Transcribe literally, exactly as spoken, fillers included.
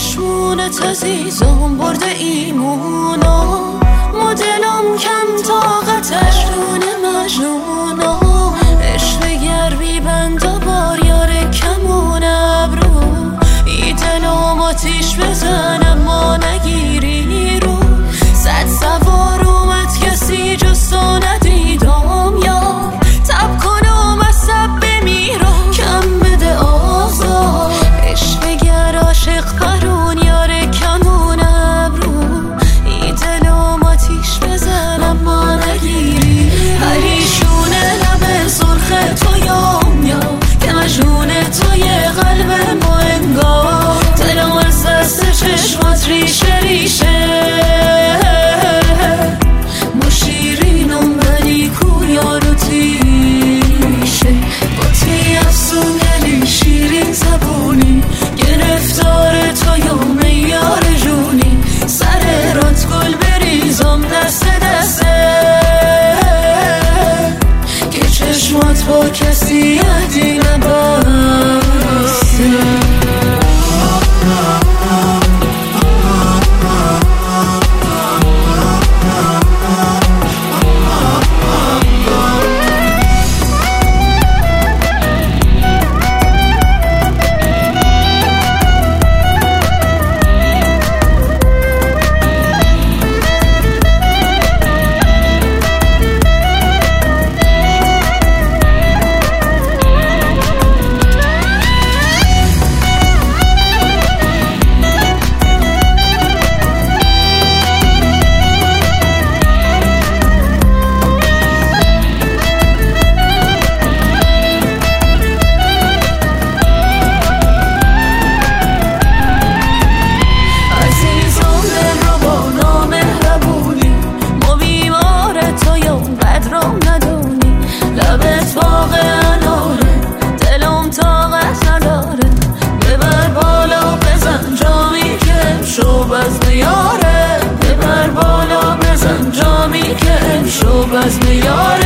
چشمونت عزیزم برده ایمونا، مدلم کم طاقت عشقون مجنونا. عشق گرمی بند و بار یار کمون ابرو، ای دلم آتیش بزن اما نگیری رو. صد سوار اومد کسی جز تو ندیدم یار، تب کنم از سب بمیرم کم بده آزار. عشق گر عاشق پرون یار کمون ابرو، ای دلم آتیش بزن اما نگیری. پریشونه لب سرخ تو یام یا که مجنون توی قلب ما انگار. دلم از دست چشمات ریشه ریشه، ما شیرینم ولی کو یارو تیشه. با تی افسونگری شیرین زبونی، گرفتار تو یا میار جونی. سر رات گل بریزم دست دسته، که چشمات با کسی یدی نبسته. بزم یاره ببر بالا بزن جامی که امشو بزم یاره.